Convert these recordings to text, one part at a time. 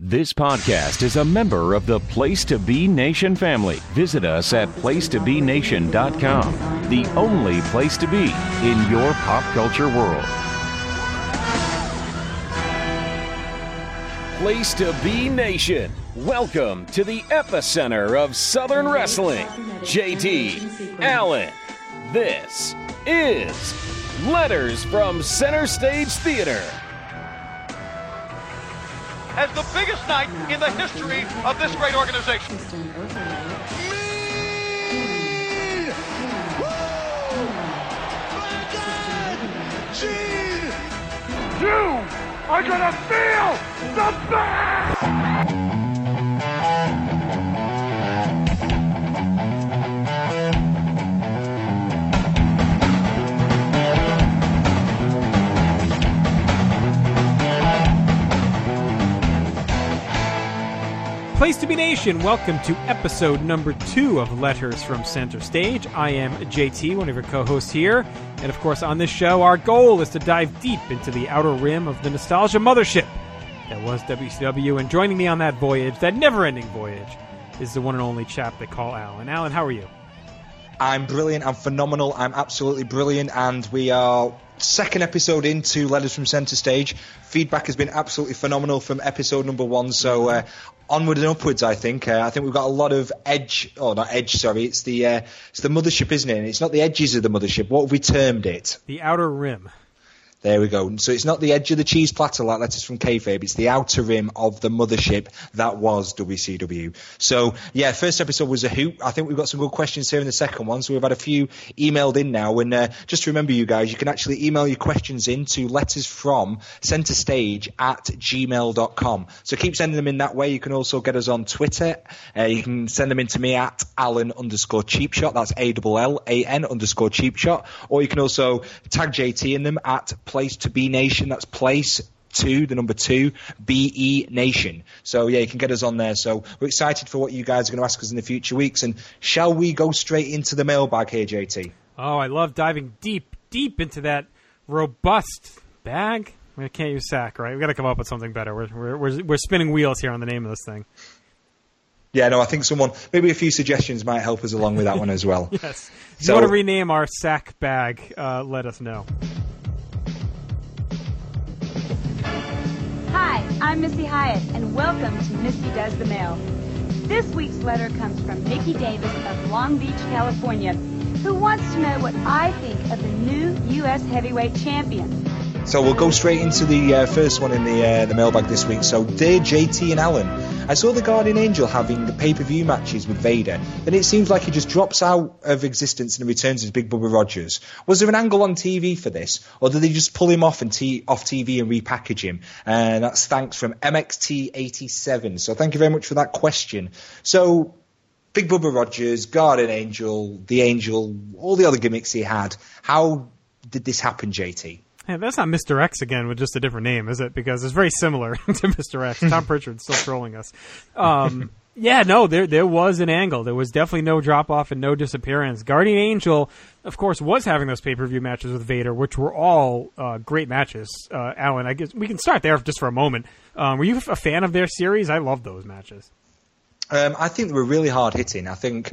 This podcast is a member of the Place to Be Nation family. Visit us at placetobenation.com, the only place to be in your pop culture world. Place to Be Nation. Welcome to the epicenter of Southern Wrestling. JT Allen. This is Letters from Center Stage Theater. As the biggest night in the history of this great organization. You are gonna feel the best! Place to Be Nation, welcome to episode number 2 of Letters from Center Stage. I am JT, one of your co-hosts here, and of course on this show our goal is to dive deep into the outer rim of the nostalgia mothership that was WCW, and joining me on that voyage, that never-ending voyage, is the one and only chap they call Alan. Alan, how are you? I'm brilliant, I'm phenomenal, I'm absolutely brilliant, and we are second episode into Letters from Center Stage. Feedback has been absolutely phenomenal from episode number 1, so onward and upwards, I think. I think we've got a lot of edge, not edge, sorry, it's the mothership, isn't it? And it's not the edges of the mothership, what have we termed it? The outer rim. There we go. So it's not the edge of the cheese platter like Letters from Kayfabe, it's the outer rim of the mothership that was WCW. So, yeah, first episode was a hoot. I think we've got some good questions here in the second one, so we've had a few emailed in now. And just to remember, you guys, you can actually email your questions in to lettersfromcenterstage@gmail.com. So keep sending them in that way. You can also get us on Twitter. You can send them in to me at Alan_cheapshot. That's ALLAN_cheapshot. Or you can also tag JT in them at Place to Be Nation. That's Place 2, the number 2, BE Nation. So yeah, you can get us on there. So we're excited for what you guys are going to ask us in the future weeks. And shall we go straight into the mailbag here, JT? Oh, I love diving deep into that robust bag. We can't use sack, right? We've got to come up with something better. We're spinning wheels here on the name of this thing. Yeah, no, I think maybe a few suggestions might help us along with that one as well. Yes. If you want to rename our sack bag, let us know. Hi, I'm Missy Hyatt, and welcome to Missy Does the Mail. This week's letter comes from Nikki Davis of Long Beach, California, who wants to know what I think of the new U.S. heavyweight champion. So we'll go straight into the first one in the mailbag this week. So, dear JT and Alan, I saw the Guardian Angel having the pay-per-view matches with Vader, then it seems like he just drops out of existence and returns as Big Bubba Rogers. Was there an angle on TV for this, or did they just pull him off off TV and repackage him? And that's thanks from MXT87. So thank you very much for that question. So, Big Bubba Rogers, Guardian Angel, the Angel, all the other gimmicks he had. How did this happen, JT? Yeah, that's not Mr. X again with just a different name, is it? Because it's very similar to Mr. X. Tom Pritchard's still trolling us. Yeah, no, there was an angle. There was definitely no drop-off and no disappearance. Guardian Angel, of course, was having those pay-per-view matches with Vader, which were all great matches. Alan, I guess we can start there just for a moment. Were you a fan of their series? I loved those matches. I think they were really hard-hitting. I think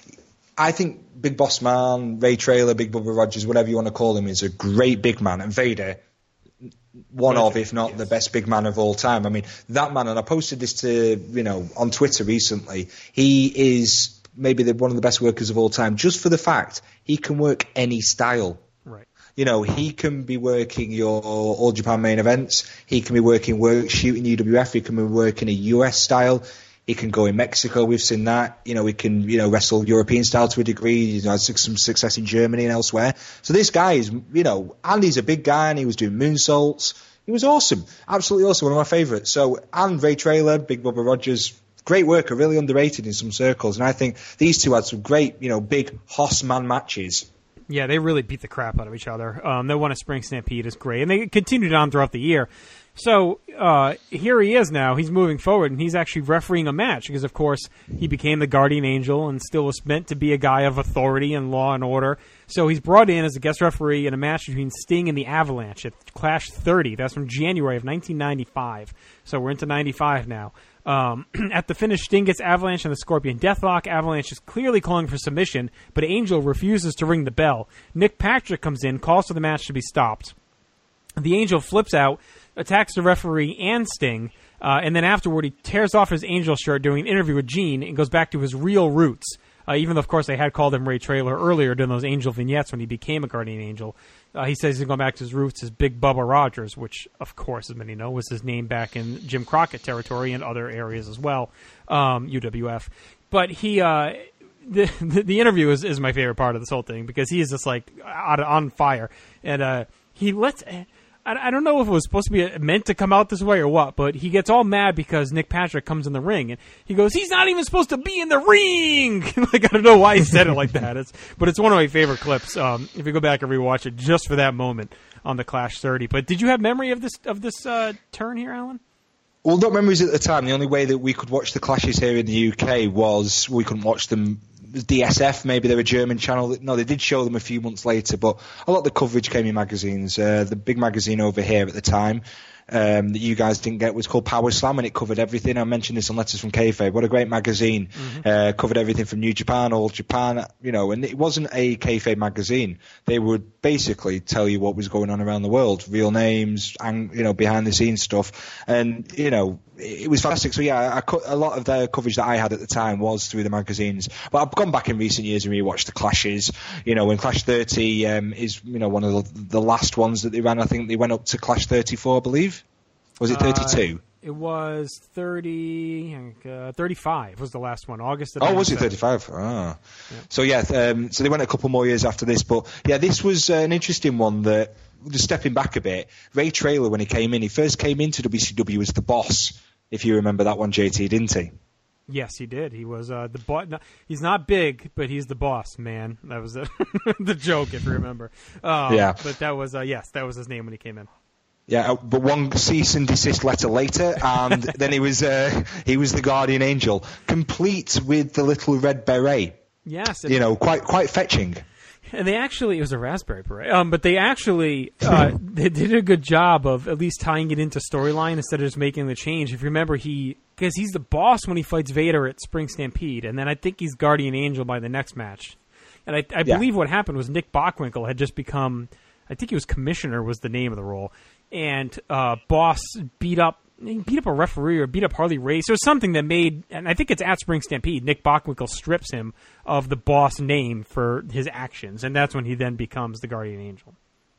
Big Boss Man, Ray Traylor, Big Bubba Rogers, whatever you want to call him, is a great big man. And Vader, one of, if not the best big man of all time. I mean, that man, and I posted this on Twitter recently, he is maybe one of the best workers of all time, just for the fact he can work any style. Right. He can be working your All Japan main events, he can be shooting UWF, he can be working a US style. He can go in Mexico, we've seen that. He can, wrestle European style to a degree. He's had some success in Germany and elsewhere. So this guy is, and he's a big guy, and he was doing moonsaults. He was awesome. Absolutely awesome. One of my favourites. So, and Ray Traylor, Big Bubba Rogers, great worker, really underrated in some circles. And I think these two had some great, big Hoss-man matches. Yeah, they really beat the crap out of each other. They won a Spring Stampede is great. And they continued on throughout the year. So here he is now. He's moving forward, and he's actually refereeing a match because, of course, he became the Guardian Angel and still was meant to be a guy of authority and law and order. So he's brought in as a guest referee in a match between Sting and the Avalanche at Clash 30. That's from January of 1995. So we're into 95 now. At the finish, Sting gets Avalanche and the Scorpion Deathlock. Avalanche is clearly calling for submission, but Angel refuses to ring the bell. Nick Patrick comes in, calls for the match to be stopped. The Angel flips out, attacks the referee and Sting, and then afterward he tears off his Angel shirt during an interview with Gene and goes back to his real roots. Even though, of course, they had called him Ray Traylor earlier during those Angel vignettes when he became a Guardian Angel. He says he's going back to his roots as Big Bubba Rogers, which, of course, as many know, was his name back in Jim Crockett territory and other areas as well, UWF. But he... The interview is my favorite part of this whole thing because he is just, like, on fire. And he lets... I don't know if it was supposed to be meant to come out this way or what, but he gets all mad because Nick Patrick comes in the ring, and he goes, he's not even supposed to be in the ring! Like, I don't know why he said it like that, but it's one of my favorite clips, if you go back and rewatch it, just for that moment on the Clash 30. But did you have memory of this turn here, Alan? Well, not memories at the time. The only way that we could watch the Clashes here in the UK was we couldn't watch them DSF, maybe they're a German channel. No, they did show them a few months later, but a lot of the coverage came in magazines. The big magazine over here at the time that you guys didn't get was called Power Slam, and it covered everything. I mentioned this on Letters from Kayfabe. What a great magazine. Covered everything from New Japan, All Japan, and it wasn't a Kayfabe magazine. They would basically tell you what was going on around the world, real names, and, behind the scenes stuff. And, it was fantastic. So yeah, a lot of the coverage that I had at the time was through the magazines. But I've gone back in recent years and rewatched the Clashes. When Clash 30 is one of the last ones that they ran. I think they went up to Clash 34, I believe. Was it 32? It was 35 was the last one, August of 97. Oh, was it 35? Ah. Yeah. So yeah, so they went a couple more years after this. But yeah, this was an interesting one that, just stepping back a bit, Ray Traylor, when he came in, he first came into WCW as the boss, if you remember that one, JT, didn't he? Yes, he did. He was the boss. No, he's not big, but he's the boss, man. That was the joke, if you remember. Yeah. But that was, yes, that was his name when he came in. Yeah, but one cease and desist letter later, and then he was the Guardian Angel, complete with the little red beret. Yes. Quite fetching. And it was a raspberry beret. But they actually, they did a good job of at least tying it into storyline instead of just making the change. If you remember, because he's the boss when he fights Vader at Spring Stampede, and then I think he's Guardian Angel by the next match. And I believe what happened was Nick Bockwinkel had just become, I think he was Commissioner was the name of the role, and Boss beat up a referee or beat up Harley Race or something that made, and I think it's at Spring Stampede, Nick Bockwinkel strips him of the Boss name for his actions, and that's when he then becomes the Guardian Angel.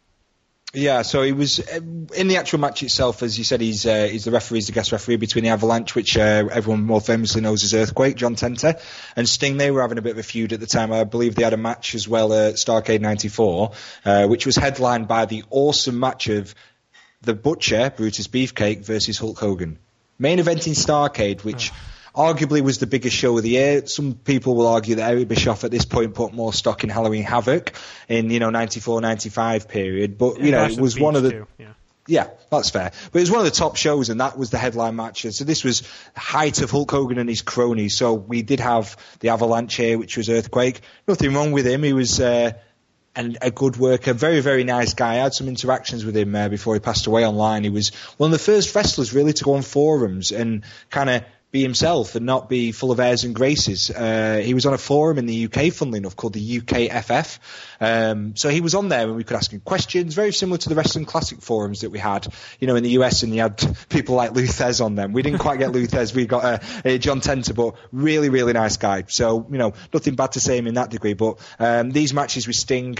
Yeah, so he was in the actual match itself, as you said, he's the referee, he's the guest referee between the Avalanche, which everyone more famously knows as Earthquake, John Tenta, and Sting. They were having a bit of a feud at the time. I believe they had a match as well at Starrcade 94, which was headlined by the awesome match of The Butcher, Brutus Beefcake, versus Hulk Hogan. Main event in Starrcade, which arguably was the biggest show of the year. Some people will argue that Eric Bischoff at this point put more stock in Halloween Havoc in, 94, 95 period. But, it was one of the... Too. Yeah, that's fair. But it was one of the top shows, and that was the headline match. So this was the height of Hulk Hogan and his cronies. So we did have the Avalanche here, which was Earthquake. Nothing wrong with him. He was... and a good worker, very, very nice guy. I had some interactions with him before he passed away online. He was one of the first wrestlers really to go on forums and kind of be himself and not be full of airs and graces. He was on a forum in the UK, funnily enough, called the UKFF. So he was on there and we could ask him questions, very similar to the Wrestling Classic forums that we had, in the US, and you had people like Lou Thez on them. We didn't quite get Lou Thez, we got John Tenta, but really, really nice guy. So, nothing bad to say him in that degree, but these matches with Sting,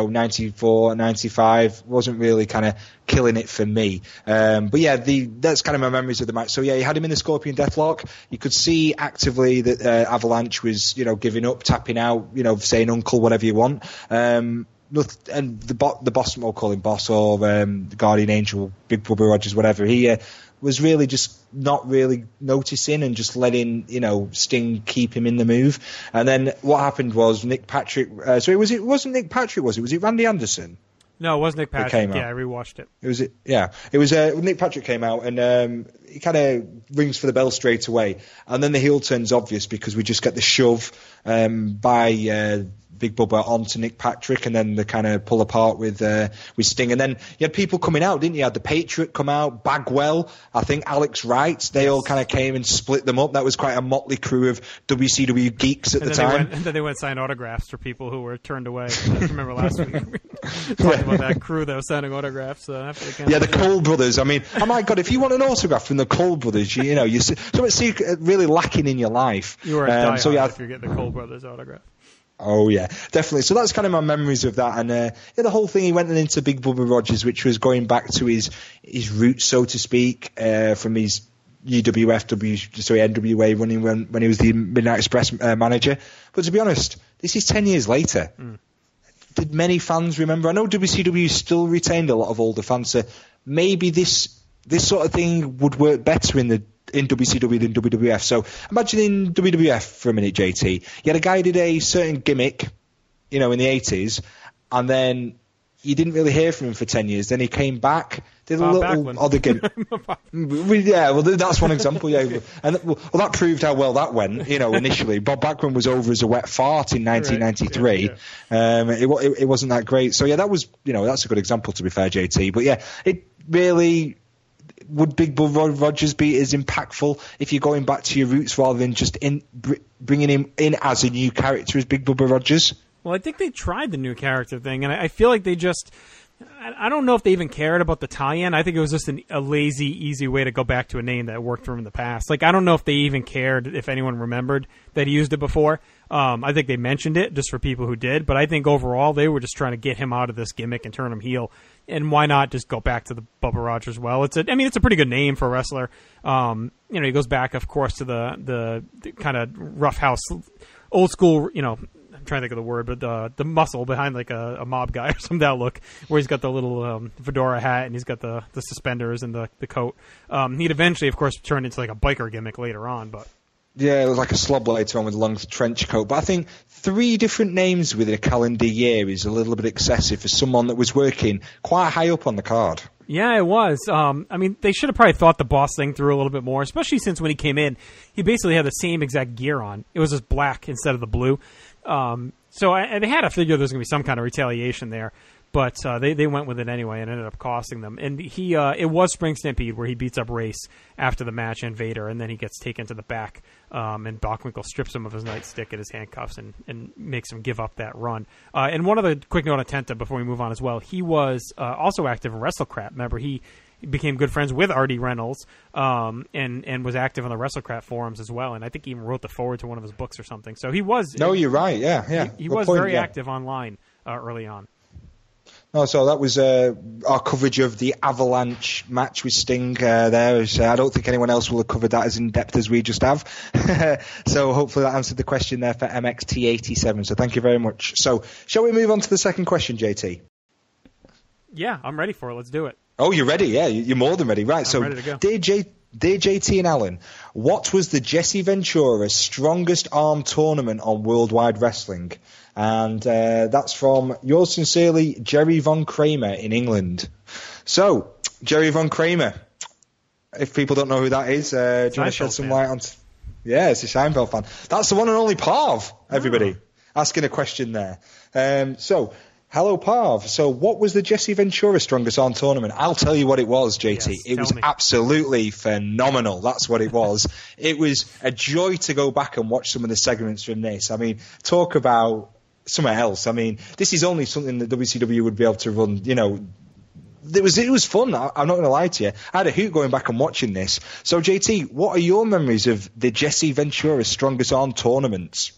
94, 95, wasn't really kind of killing it for me. But yeah, that's kind of my memories of the match. So yeah, you had him in the Scorpion Deathlock. You could see actively that Avalanche was, giving up, tapping out, saying uncle, whatever you want. And the boss, we'll call him boss, or the Guardian Angel, Big Bubba Rogers, whatever, he was really just not really noticing and just letting, Sting keep him in the move. And then what happened was Nick Patrick, it wasn't Nick Patrick, was it? Was it Randy Anderson? No, it was Nick Patrick. Came out. Yeah, I rewatched it. It was Nick Patrick came out, and he kind of rings for the bell straight away, and then the heel turn's obvious because we just get the shove by Big Bubba onto Nick Patrick, and then they kind of pull apart with Sting, and then you had people coming out, didn't you? You had the Patriot come out, Bagwell, I think Alex Wright, they all kind of came and split them up. That was quite a motley crew of WCW geeks at the time. And then they went sign autographs for people who were turned away. I remember last week talking about that crew that was signing autographs after the Cole brothers. I mean, oh my God, if you want an autograph from the Cole brothers, you something really lacking in your life. You were a diehard if you get the Cole brothers autograph. Oh, yeah, definitely. So that's kind of my memories of that. And the whole thing, he went into Big Bubba Rogers, which was going back to his roots, so to speak, from his NWA running when he was the Midnight Express manager. But to be honest, this is 10 years later. Did many fans remember? I know WCW still retained a lot of older fans, so maybe this sort of thing would work better in WCW than WWF. So imagine in WWF for a minute, JT. You had a guy who did a certain gimmick, in the 80s, and then you didn't really hear from him for 10 years. Then he came back, did a little other gimmick. Yeah, well, that's one example. Yeah, and that proved how well that went. Initially, Bob Backlund was over as a wet fart in 1993. Right. Yeah. It wasn't that great. So yeah, that was that's a good example, to be fair, JT. But yeah, it really. Would Big Bubba Rogers be as impactful if you're going back to your roots rather than just bringing him in as a new character as Big Bubba Rogers? Well, I think they tried the new character thing, and I feel like they just... I don't know if they even cared about the tie-in. I think it was just a lazy, easy way to go back to a name that worked for him in the past. Like, I don't know if they even cared, if anyone remembered that he used it before. I think they mentioned it just for people who did, but I think overall they were just trying to get him out of this gimmick and turn him heel. And why not just go back to the Bubba Rogers? Well, it's a pretty good name for a wrestler. He goes back, of course, to the kind of rough house, old school, I'm trying to think of the word, but the muscle behind like a mob guy or some that look, where he's got the little fedora hat and he's got the suspenders and the coat. He'd eventually, of course, turn into like a biker gimmick later on, but. Yeah, it was like a slob later on with a long trench coat. But I think 3 different names within a calendar year is a little bit excessive for someone that was working quite high up on the card. Yeah, it was. They should have probably thought the boss thing through a little bit more, especially since when he came in, he basically had the same exact gear on. It was just black instead of the blue. So they had to figure there's going to be some kind of retaliation there. But they went with it anyway and ended up costing them. And it was Spring Stampede where he beats up Race after the match and Vader, and then he gets taken to the back, and Bockwinkel strips him of his nightstick and his handcuffs and makes him give up that run. And one other quick note on Tenta before we move on as well. He was also active in WrestleCrap. Remember, he became good friends with R.D. Reynolds and was active on the WrestleCrap forums as well. And I think he even wrote the forward to one of his books or something. So he was... No, you're right. Yeah. He was very active online early on. No, so that was our coverage of the Avalanche match with Sting there. I don't think anyone else will have covered that as in-depth as we just have. So hopefully that answered the question there for MXT87. So thank you very much. So shall we move on to the second question, JT? Yeah, I'm ready for it. Let's do it. Oh, you're ready? Yeah, you're more than ready. Right, I'm ready to go. Dear JT and Alan, what was the Jesse Ventura Strongest Arm Tournament on Worldwide Wrestling? And that's from yours sincerely, Jerry Von Kramer in England. So, Jerry Von Kramer, if people don't know who that is, do you want to shed some light on... Yeah, it's a Seinfeld fan. That's the one and only Parv, everybody, asking a question there. So, hello, Parv. So, what was the Jesse Ventura Strongest Arm Tournament? I'll tell you what it was, JT. Yes, it was absolutely phenomenal. That's what it was. It was a joy to go back and watch some of the segments from this. I mean, talk about... somewhere else. I mean, this is only something that WCW would be able to run, It was fun, I'm not going to lie to you. I had a hoot going back and watching this. So, JT, what are your memories of the Jesse Ventura Strongest Arm tournaments?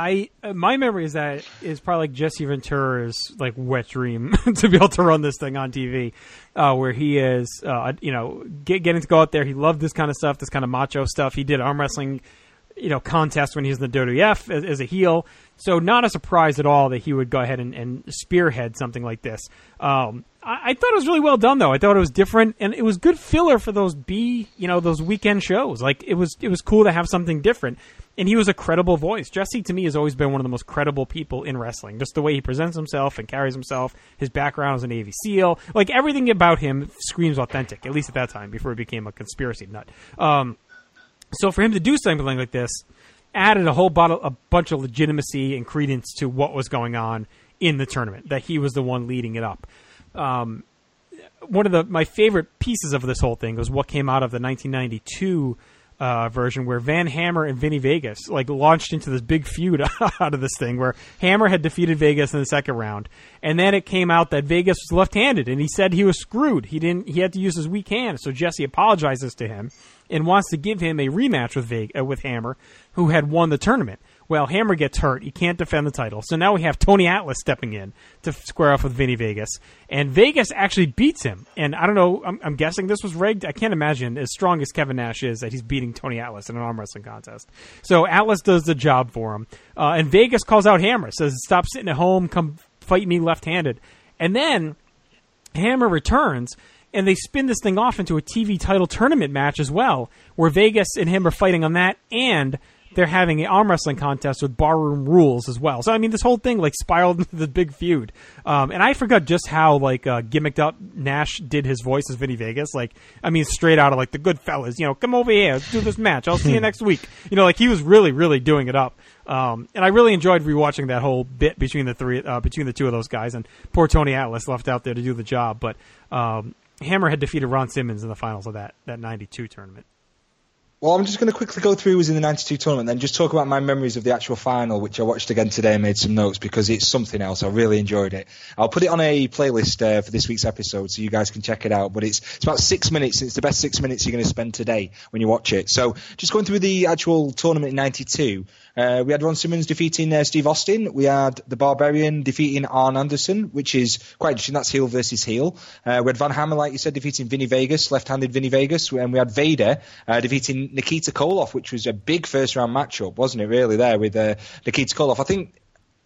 My memory is that it's probably like Jesse Ventura's like wet dream to be able to run this thing on TV, where he is, getting to go out there. He loved this kind of stuff, this kind of macho stuff. He did arm wrestling contest when he was in the WWF as a heel. So not a surprise at all that he would go ahead and spearhead something like this. I thought it was really well done, though. I thought it was different, and it was good filler for those those weekend shows. Like it was cool to have something different. And he was a credible voice. Jesse, to me, has always been one of the most credible people in wrestling. Just the way he presents himself and carries himself, his background as a Navy SEAL. Like, everything about him screams authentic, at least at that time, before he became a conspiracy nut. So for him to do something like this added a bunch of legitimacy and credence to what was going on in the tournament, that he was the one leading it up. One of my favorite pieces of this whole thing was what came out of the 1992 version, where Van Hammer and Vinny Vegas launched into this big feud out of this thing, where Hammer had defeated Vegas in the second round, and then it came out that Vegas was left-handed, and he said he was screwed. He had to use his weak hand. So Jesse apologizes to him and wants to give him a rematch with Hammer, who had won the tournament. Well, Hammer gets hurt. He can't defend the title. So now we have Tony Atlas stepping in to square off with Vinny Vegas. And Vegas actually beats him. And I don't know, I'm guessing this was rigged. I can't imagine, as strong as Kevin Nash is, that he's beating Tony Atlas in an arm wrestling contest. So Atlas does the job for him. And Vegas calls out Hammer, says, "Stop sitting at home, come fight me left-handed." And then Hammer returns, and they spin this thing off into a TV title tournament match as well, where Vegas and him are fighting on that, and they're having an arm wrestling contest with Barroom Rules as well. So, I mean, this whole thing, spiraled into the big feud. And I forgot just how, gimmicked up Nash did his voice as Vinny Vegas. Straight out of, the good fellas, come over here, let's do this match. I'll see you next week. He was really, really doing it up. And I really enjoyed rewatching that whole bit between the two of those guys. And poor Tony Atlas left out there to do the job. But Hammer had defeated Ron Simmons in the finals of that 92 tournament. Well, I'm just going to quickly go through who was in the 92 tournament, then just talk about my memories of the actual final, which I watched again today and made some notes because it's something else. I really enjoyed it. I'll put it on a playlist for this week's episode so you guys can check it out. But it's about 6 minutes. It's the best 6 minutes you're going to spend today when you watch it. So just going through the actual tournament in 92. We had Ron Simmons defeating Steve Austin. We had the Barbarian defeating Arn Anderson, which is quite interesting. That's heel versus heel. We had Van Hammer, like you said, defeating Vinny Vegas, left-handed Vinny Vegas. And we had Vader defeating Nikita Koloff, which was a big first-round matchup, wasn't it, really, there with Nikita Koloff. I think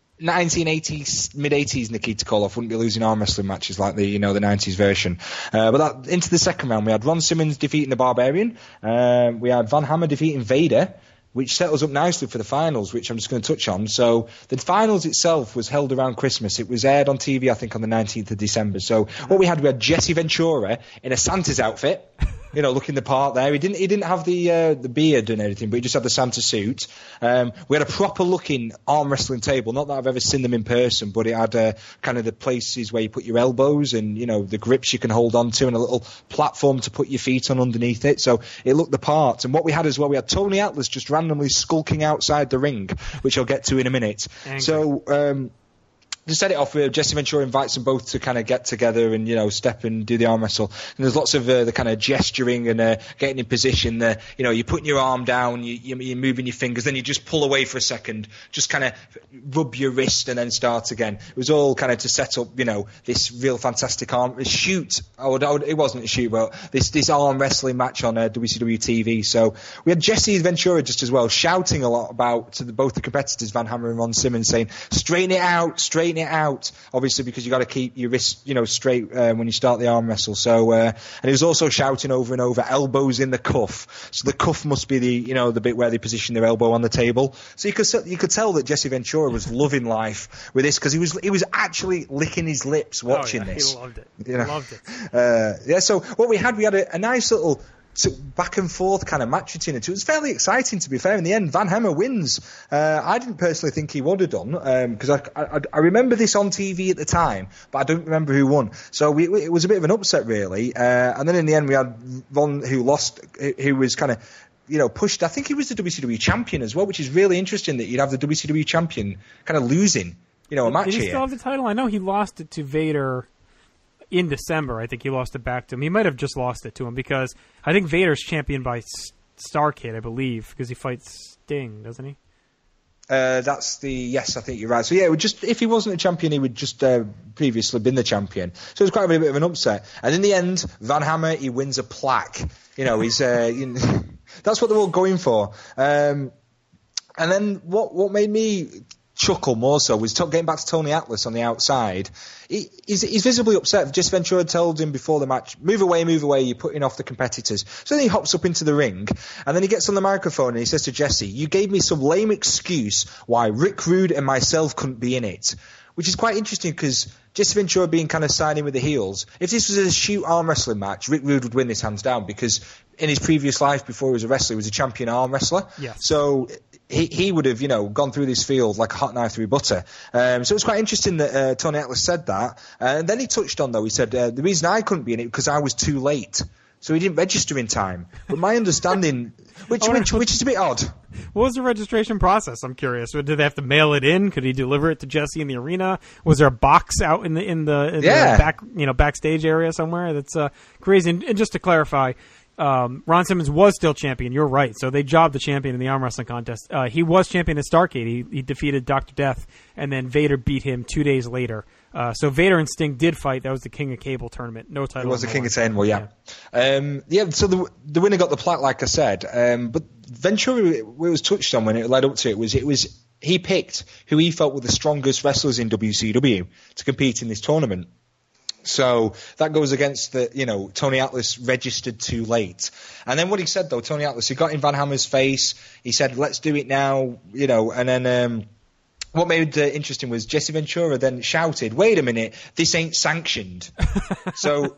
1980s, mid-80s Nikita Koloff wouldn't be losing arm wrestling matches like the 90s version. But into the second round, we had Ron Simmons defeating the Barbarian. We had Van Hammer defeating Vader, which set us up nicely for the finals, which I'm just going to touch on. So the finals itself was held around Christmas. It was aired on TV, I think, on the 19th of December. So what we had Jesse Ventura in a Santa's outfit, looking the part there. He didn't have the beard and everything, but he just had the Santa suit. We had a proper looking arm wrestling table. Not that I've ever seen them in person, but it had kind of the places where you put your elbows and, the grips you can hold on to and a little platform to put your feet on underneath it. So it looked the part. And what we had as well, we had Tony Atlas just randomly skulking outside the ring, which I'll get to in a minute. Angry. So, to set it off, Jesse Ventura invites them both to kind of get together and, step and do the arm wrestle. And there's lots of the kind of gesturing and getting in position. You're putting your arm down, you're moving your fingers, then you just pull away for a second, just kind of rub your wrist and then start again. It was all kind of to set up, this real fantastic shoot. It wasn't a shoot, but this arm wrestling match on WCW TV. So we had Jesse Ventura just as well, shouting a lot about to both the competitors, Van Hammer and Ron Simmons, saying, straighten it out, obviously, because you got to keep your wrist, straight when you start the arm wrestle. So, and he was also shouting over and over, elbows in the cuff. So the cuff must be the bit where they position their elbow on the table. So you could tell that Jesse Ventura was loving life with this because he was actually licking his lips watching this. He loved it. Loved it. So what we had a nice little back and forth kind of match between the two. It was fairly exciting, to be fair. In the end, Van Hammer wins. I didn't personally think he would have done because I remember this on TV at the time, but I don't remember who won. So it was a bit of an upset, really. And then in the end, we had Von who lost, who was kind of pushed. I think he was the WCW champion as well, which is really interesting that you'd have the WCW champion kind of losing a match here. Did he still have the title? I know he lost it to Vader in December. I think he lost it back to him. He might have just lost it to him because I think Vader's championed by Starrcade, I believe, because he fights Sting, doesn't he? Yes, I think you're right. So yeah, if he wasn't a champion, he would just previously been the champion. So it was quite a bit of an upset. And in the end, Van Hammer, he wins a plaque. He's that's what they're all going for. And then what made me chuckle more so was getting back to Tony Atlas on the outside. He's visibly upset. Jesse Ventura told him before the match, move away, you're putting off the competitors. So then he hops up into the ring, and then he gets on the microphone and he says to Jesse, you gave me some lame excuse why Rick Rude and myself couldn't be in it. Which is quite interesting because Jesse Ventura being kind of siding with the heels. If this was a shoot arm wrestling match, Rick Rude would win this hands down because in his previous life before he was a wrestler, he was a champion arm wrestler. Yes. So he would have, gone through this field like a hot knife through butter. So it was quite interesting that Tony Atlas said that. And then he touched on, though, he said, the reason I couldn't be in it because I was too late. So he didn't register in time. But my understanding, which is a bit odd. What was the registration process? I'm curious. Did they have to mail it in? Could he deliver it to Jesse in the arena? Was there a box out in the back, backstage area somewhere? That's crazy. And just to clarify, Ron Simmons was still champion. You're right. So they jobbed the champion in the arm wrestling contest. He was champion at Starrcade. He defeated Dr. Death, and then Vader beat him 2 days later. So Vader and Sting did fight. That was the King of Cable tournament. No title. It was the King of Cable, yeah. So the winner got the plaque, like I said. But Ventura, it was touched on when it led up to it was he picked who he felt were the strongest wrestlers in WCW to compete in this tournament. So that goes against Tony Atlas registered too late. And then what he said, though, Tony Atlas, he got in Van Hammer's face. He said, let's do it now, and then what made it interesting was Jesse Ventura then shouted, wait a minute, this ain't sanctioned. So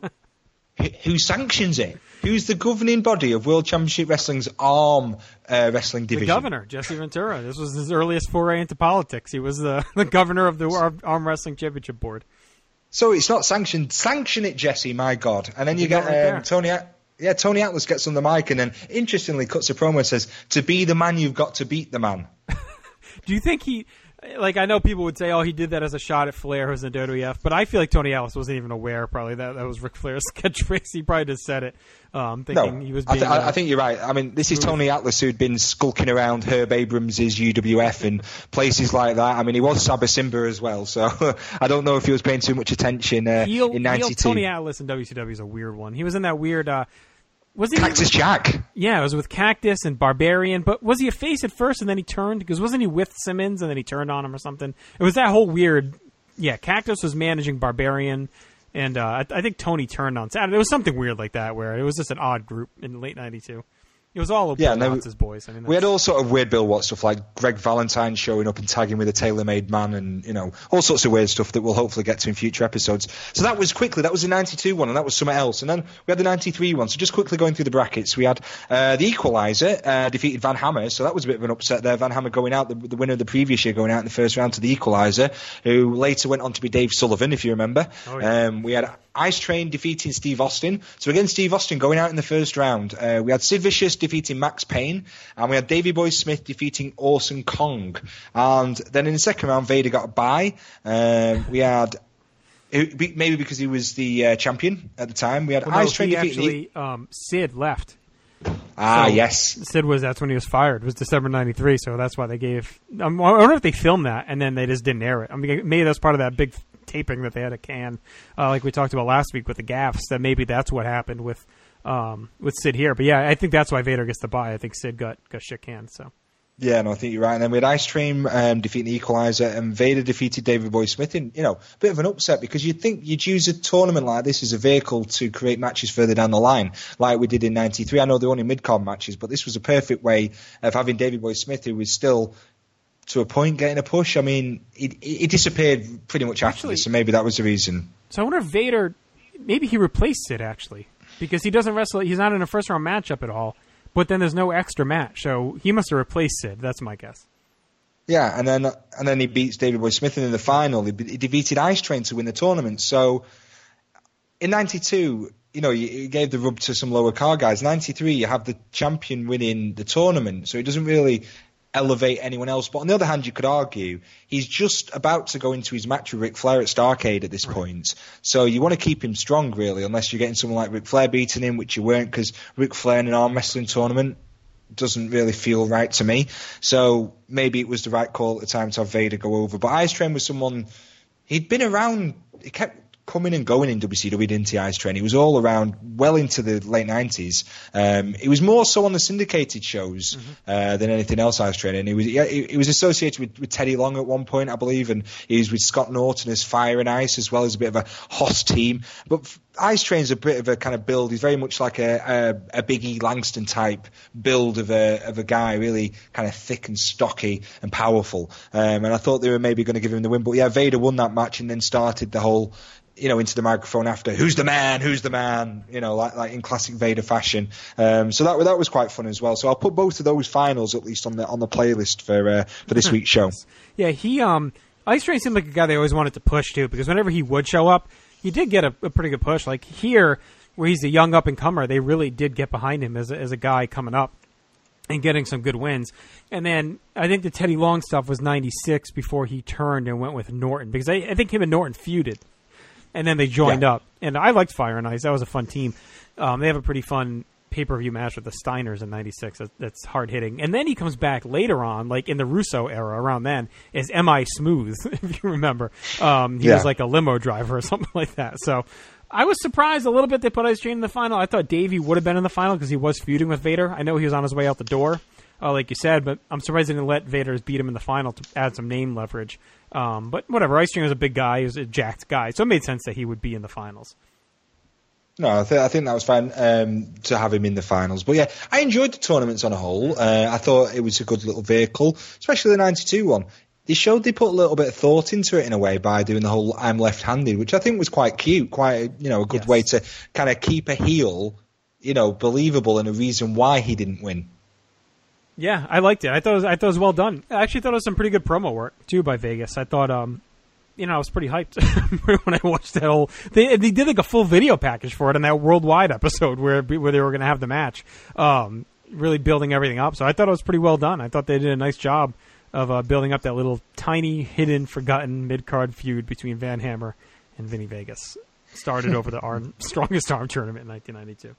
who sanctions it? Who's the governing body of World Championship Wrestling's arm wrestling division? The governor, Jesse Ventura. This was his earliest foray into politics. He was the governor of the Arm Wrestling Championship Board. So it's not sanctioned. Sanction it, Jesse, my God. And then you get Tony Atlas gets on the mic and then, interestingly, cuts a promo and says, to be the man, you've got to beat the man. Do you think I know people would say, he did that as a shot at Flair, who's in WWF, but I feel like Tony Atlas wasn't even aware, probably, that was Ric Flair's catchphrase. He probably just said it, thinking he was being... I think you're right. I mean, this is Tony Atlas who'd been skulking around Herb Abrams' UWF and places like that. I mean, he was Saba Simba as well, so I don't know if he was paying too much attention in 92. Tony Atlas in WCW is a weird one. He was in that weird... Was he Cactus Jack? Yeah, it was with Cactus and Barbarian. But was he a face at first and then he turned? Because wasn't he with Simmons and then he turned on him or something? It was that whole weird... Yeah, Cactus was managing Barbarian, and I think Tony turned on Saturday. It was something weird like that where it was just an odd group in late 92. It was all Bill Watts' boys. I mean, we had all sort of weird Bill Watts stuff, like Greg Valentine showing up and tagging with a tailor-made man and, all sorts of weird stuff that we'll hopefully get to in future episodes. So that was the 92 one, and that was something else. And then we had the 93 one. So just quickly going through the brackets, we had the Equalizer defeated Van Hammer, so that was a bit of an upset there. Van Hammer going out, the winner of the previous year going out in the first round to the Equalizer, who later went on to be Dave Sullivan, if you remember. Oh, yeah. We had Ice Train defeating Steve Austin. So again, Steve Austin going out in the first round. We had Sid Vicious defeating Max Payne, and we had Davey Boy Smith defeating Orson Kong. And then in the second round, Vader got a bye. We had, maybe because he was the champion at the time, we had Ice Train defeating... Sid left. Yes. That's when he was fired. It was December 93, so that's why they gave... I wonder if they filmed that, and then they just didn't air it. I mean, maybe that's part of that big taping that they had at Cannes, like we talked about last week with the gaffes, that maybe that's what happened with Sid here. But yeah, I think that's why Vader gets the bye. I think Sid got shit canned, so... Yeah, no, I think you're right. And then we had Ice Train defeating the Equalizer, and Vader defeated David Boy Smith in, a bit of an upset, because you'd think you'd use a tournament like this as a vehicle to create matches further down the line, like we did in 93. I know they're only mid-card matches, but this was a perfect way of having David Boy Smith, who was still, to a point, getting a push. I mean, he disappeared pretty much after this, so maybe that was the reason. So I wonder if Vader, maybe he replaced Sid, actually, because he doesn't wrestle, he's not in a first-round matchup at all. But then there's no extra match, so he must have replaced Sid. That's my guess. Yeah, and then he beats David Boy Smith, and in the final he defeated Ice Train to win the tournament. So in 92, you gave the rub to some lower card guys. 93, you have the champion winning the tournament, so it doesn't really elevate anyone else. But on the other hand, you could argue he's just about to go into his match with Ric Flair at Starrcade at this point. So you want to keep him strong, really, unless you're getting someone like Ric Flair beating him, which you weren't, because Ric Flair in an arm wrestling tournament doesn't really feel right to me. So maybe it was the right call at the time to have Vader go over. But Ice Train was someone, he'd been around, he kept coming and going in WCW, didn't he, Ice Train? He was all around well into the late 90s. He was more so on the syndicated shows than anything else, Ice Train. And he was associated with Teddy Long at one point, I believe, and he was with Scott Norton as Fire and Ice, as well as a bit of a Hoss team. But Ice Train's a bit of a kind of build. He's very much like a Big E Langston type build of a guy, really kind of thick and stocky and powerful. And I thought they were maybe going to give him the win. But yeah, Vader won that match and then started the whole, into the microphone after, who's the man, like in classic Vader fashion. So that was quite fun as well. So I'll put both of those finals at least on the playlist for this week's show. Yeah, Ice Train seemed like a guy they always wanted to push too, because whenever he would show up, he did get a pretty good push. Like here, where he's a young up-and-comer, they really did get behind him as a guy coming up and getting some good wins. And then I think the Teddy Long stuff was 96 before he turned and went with Norton, because I think him and Norton feuded. And then they joined up. And I liked Fire and Ice. That was a fun team. They have a pretty fun pay-per-view match with the Steiners in 96. That's hard-hitting. And then he comes back later on, like in the Russo era, around then, as M.I. Smooth, if you remember. He was like a limo driver or something like that. So I was surprised a little bit they put Ice Train in the final. I thought Davey would have been in the final because he was feuding with Vader. I know he was on his way out the door, like you said, but I'm surprised they didn't let Vader beat him in the final to add some name leverage. But whatever, Ice Train was a big guy. He was a jacked guy, so it made sense that he would be in the finals. No, I think that was fine to have him in the finals. But yeah, I enjoyed the tournaments on a whole. I thought it was a good little vehicle, especially the 92 one. They showed they put a little bit of thought into it in a way by doing the whole I'm left-handed, which I think was quite cute, quite a good way to kind of keep a heel, believable and a reason why he didn't win. Yeah, I liked it. I thought it was well done. I actually thought it was some pretty good promo work too by Vegas. I thought, I was pretty hyped when I watched that whole. They did like a full video package for it in that Worldwide episode where they were going to have the match, really building everything up. So I thought it was pretty well done. I thought they did a nice job of building up that little tiny, hidden, forgotten mid-card feud between Van Hammer and Vinny Vegas. Started over the Strongest Arm tournament in 1992.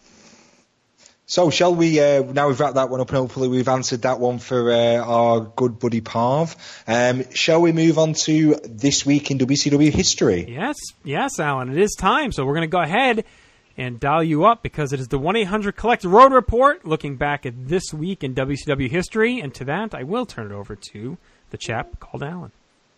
So shall we, now we've wrapped that one up and hopefully we've answered that one for our good buddy Parv, shall we move on to This Week in WCW History? Yes, Alan, it is time. So we're going to go ahead and dial you up because it is the 1-800-COLLECT Road Report looking back at this week in WCW history. And to that, I will turn it over to the chap called Alan.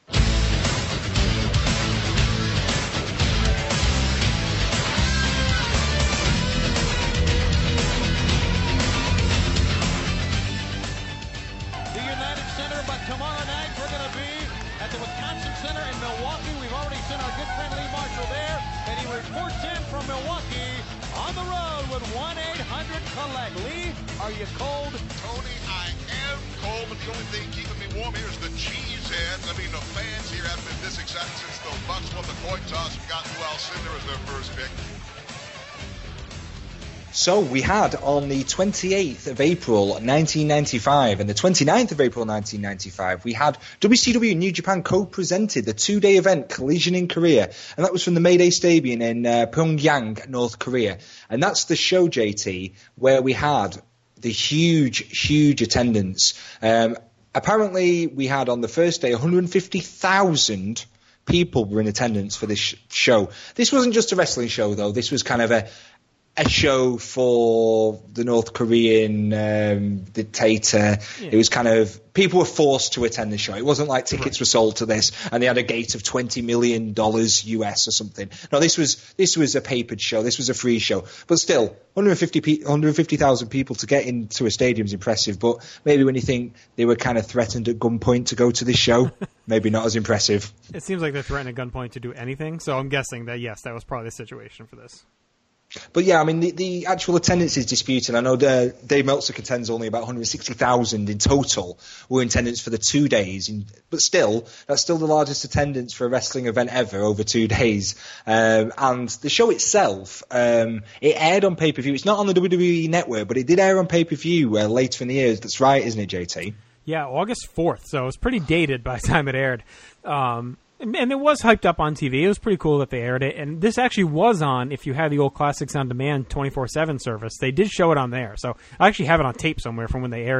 Are you cold? Tony, I am cold, but the only thing keeping me warm here is the cheese heads. I mean, the fans here haven't been this excited since the Bucks won the coin toss and got Lou Alcindor as their first pick. So we had on the 28th of April 1995 and the 29th of April 1995, we had WCW and New Japan co-presented the two-day event Collision in Korea, and that was from the Mayday Stadium in Pyongyang, North Korea. And that's the show, JT, where we had the huge attendance. Apparently, we had on the first day 150,000 people were in attendance for this show. This wasn't just a wrestling show, though. This was kind of a show for the North Korean dictator. Yeah. It was kind of, people were forced to attend the show. It wasn't like tickets were sold to this and they had a gate of $20 million US or something. No, this was a papered show. This was a free show. But still, 150,000 people to get into a stadium is impressive. But maybe when you think they were kind of threatened at gunpoint to go to this show, maybe not as impressive. It seems like they're threatening at gunpoint to do anything. So I'm guessing that, yes, that was probably the situation for this. But yeah, I mean, the actual attendance is disputed. I know Dave Meltzer contends only about 160,000 in total were in attendance for the 2 days. But still, that's still the largest attendance for a wrestling event ever over 2 days. And the show itself, it aired on pay-per-view. It's not on the WWE Network, but it did air on pay-per-view later in the year. That's right, isn't it, JT? Yeah, August 4th. So it was pretty dated by the time it aired. And it was hyped up on TV. It was pretty cool that they aired it. And this actually was on, if you had the old Classics On Demand 24/7 service, they did show it on there. So I actually have it on tape somewhere from when they aired it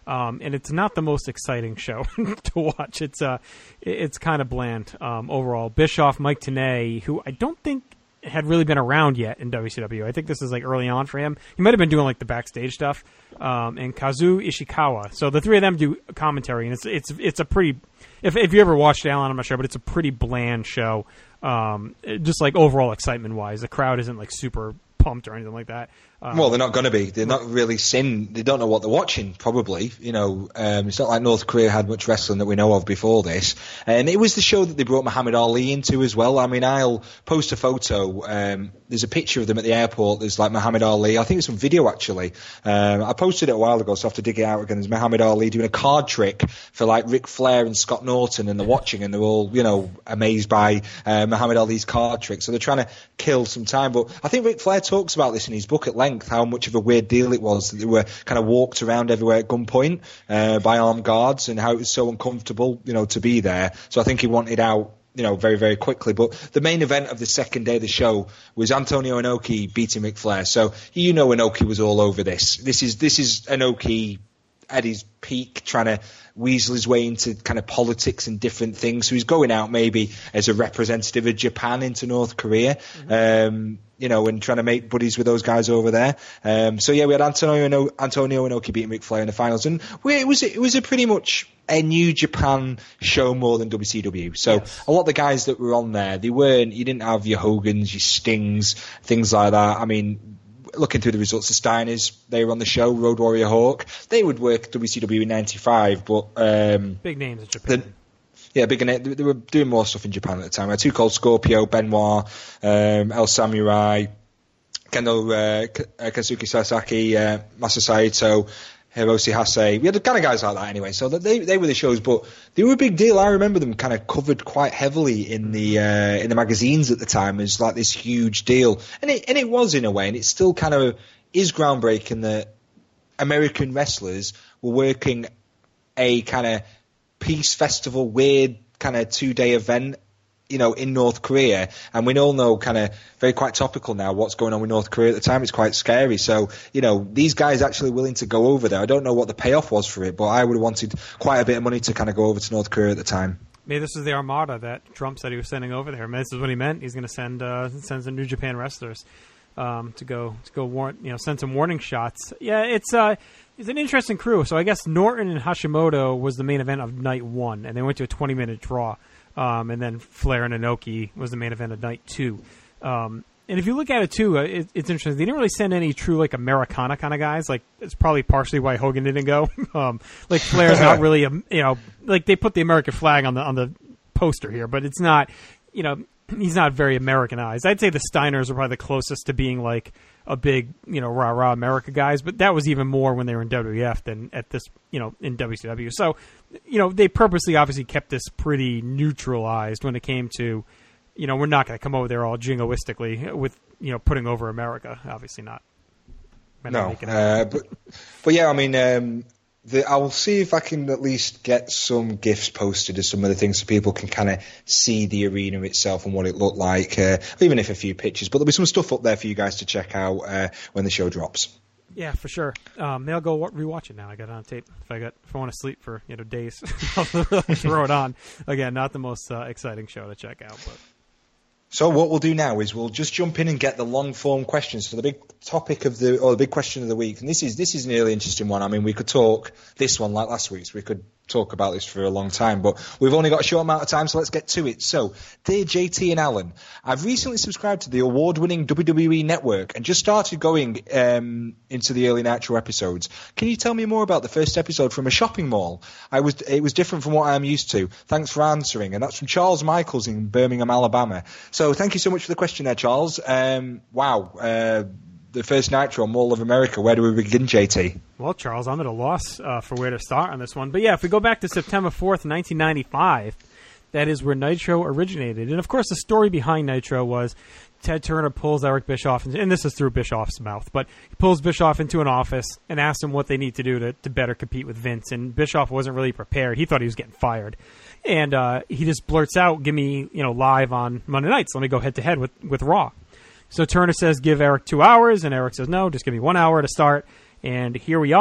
and it's not the most exciting show to watch. It's kind of bland overall. Bischoff, Mike Tenay, who I don't think had really been around yet in WCW. I think this is like early on for him. He might have been doing like the backstage stuff. And Kazu Ishikawa. So the three of them do commentary, and it's a pretty. If you ever watched Alan, I'm not sure, but it's a pretty bland show. Just like overall excitement wise, the crowd isn't like super pumped or anything like that. Well, they're not going to be. They're not really They don't know what they're watching, probably. You know, it's not like North Korea had much wrestling that we know of before this. And it was the show that they brought Muhammad Ali into as well. I mean, I'll post a photo. There's a picture of them at the airport. There's like Muhammad Ali. I think it's some video, actually. I posted it a while ago, so I have to dig it out again. There's Muhammad Ali doing a card trick for like Ric Flair and Scott Norton, and they're watching, and they're all, you know, amazed by Muhammad Ali's card trick. So they're trying to kill some time. But I think Ric Flair talks about this in his book at length, how much of a weird deal it was that they were kind of walked around everywhere at gunpoint by armed guards, and how it was so uncomfortable, you know, to be there. So I think he wanted out, you know, very, very quickly. But the main event of the second day of the show was Antonio Inoki beating Ric Flair. So you know Inoki was all over this. This is Inoki at his peak, trying to weasel his way into kind of politics and different things. So he's going out maybe as a representative of Japan into North Korea, you know, and trying to make buddies with those guys over there. So yeah, we had Antonio Inoki beating Ric Flair in the finals, and it was a pretty much a New Japan show more than WCW. So yes. A lot of the guys that were on there, you didn't have your Hogans, your Stings, things like that. I mean, looking through the results, the Steiners, they were on the show, Road Warrior Hawk. They would work WCW in 95, but big names in Japan. They were doing more stuff in Japan at the time. I had Too Cold Scorpio, Benoit, El Samurai, Kendo Kazuki Sasaki, Masa Saito, Hiroshi Hase. We had the kind of guys like that anyway. So they were the shows, but they were a big deal. I remember them kind of covered quite heavily in the magazines at the time as like this huge deal, and it was in a way, and it still kind of is groundbreaking that American wrestlers were working a kind of peace festival, weird kind of 2-day event, you know, in North Korea. And we all know, kind of very quite topical now, what's going on with North Korea at the time. It's quite scary. So, you know, these guys actually willing to go over there. I don't know what the payoff was for it, but I would have wanted quite a bit of money to kind of go over to North Korea at the time. Maybe this is the armada that Trump said he was sending over there. Maybe this is what he meant. He's going to send some New Japan wrestlers to go send some warning shots. Yeah, it's an interesting crew. So I guess Norton and Hashimoto was the main event of night 1, and they went to a 20-minute draw. And then Flair and Inoki was the main event of night 2. And if you look at it too, it's interesting. They didn't really send any true like Americana kind of guys. Like it's probably partially why Hogan didn't go. Like Flair's not really like they put the American flag on the poster here, but it's not, you know, he's not very Americanized. I'd say the Steiners are probably the closest to being like a big, you know, rah-rah America guys, but that was even more when they were in WWF than at this, you know, in WCW. So, you know, they purposely obviously kept this pretty neutralized when it came to, you know, we're not going to come over there all jingoistically with, you know, putting over America. Obviously not. No, but yeah, I mean, I'll see if I can at least get some GIFs posted of some of the things so people can kind of see the arena itself and what it looked like, even if a few pictures. But there'll be some stuff up there for you guys to check out when the show drops. Yeah, for sure. Maybe I'll go rewatch it now. I got it on tape. If I want to sleep for days, I'll throw it on. Again, not the most exciting show to check out, but. So what we'll do now is we'll just jump in and get the long-form questions. So the big topic of the big question of the week, and this is an really interesting one. I mean, we could talk this one like last week's. We could talk about this for a long time, but we've only got a short amount of time, so let's get to it. So, dear JT and Alan, I've recently subscribed to the award-winning WWE Network and just started going into the early Nitro episodes. Can you tell me more about the first episode from a shopping mall? It was different from what I'm used to. Thanks for answering. And that's from Charles Michaels in Birmingham, Alabama. So thank you so much for the question there, Charles. Wow. The first Nitro Mall of America. Where do we begin, JT? Well, Charles, I'm at a loss for where to start on this one. But yeah, if we go back to September 4th, 1995, that is where Nitro originated. And of course, the story behind Nitro was Ted Turner pulls Eric Bischoff, and this is through Bischoff's mouth, but he pulls Bischoff into an office and asks him what they need to do to better compete with Vince. And Bischoff wasn't really prepared. He thought he was getting fired. And he just blurts out, give me, live on Monday nights. Let me go head-to-head with Raw. So Turner says, give Eric 2 hours, and Eric says, no, just give me 1 hour to start. And here we are.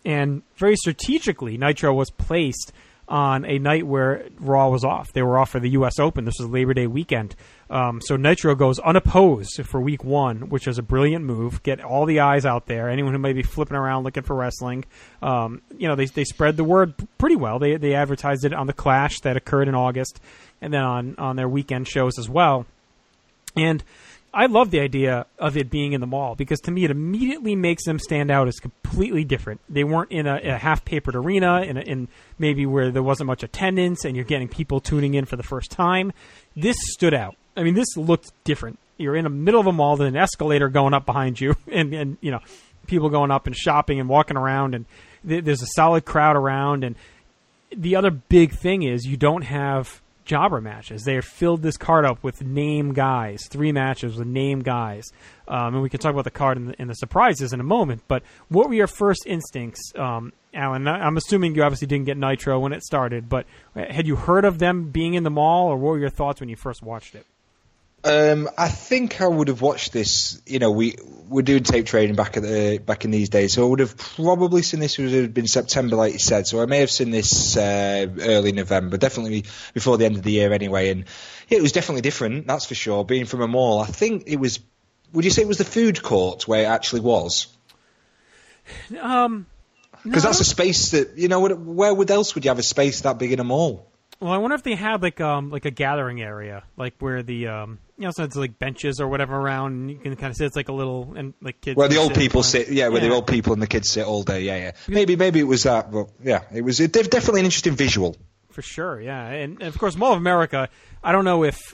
And very strategically, Nitro was placed on a night where Raw was off. They were off for the U.S. Open. This was Labor Day weekend. So Nitro goes unopposed for week 1, which is a brilliant move. Get all the eyes out there. Anyone who may be flipping around looking for wrestling. They spread the word pretty well. They advertised it on the Clash that occurred in August, and then on their weekend shows as well. And I love the idea of it being in the mall because to me it immediately makes them stand out as completely different. They weren't in a half-papered arena, in maybe where there wasn't much attendance and you're getting people tuning in for the first time. This stood out. I mean, this looked different. You're in the middle of a mall, there's an escalator going up behind you and people going up and shopping and walking around, and there's a solid crowd around. And the other big thing is you don't have jobber matches. They filled this card up with name guys, 3 matches with name guys. And we can talk about the card and the surprises in a moment. But what were your first instincts, Alan? I'm assuming you obviously didn't get Nitro when it started, but had you heard of them being in the mall, or what were your thoughts when you first watched it? I think I would have watched this. We're doing tape trading back in these days, so I would have probably seen this. It would have been September, like you said. So I may have seen this early November, definitely before the end of the year, anyway. And yeah, it was definitely different, that's for sure. Being from a mall, I think it was. Would you say it was the food court where it actually was? Because that's a space that where else would you have a space that big in a mall? Well, I wonder if they had like a gathering area, like where the so it's like benches or whatever around, and you can kind of sit. It's like a little and like kids. Where the old people sit, where the old people and the kids sit all day, yeah. Maybe it was that, but yeah, it was definitely an interesting visual. For sure, yeah, and of course, Mall of America. I don't know if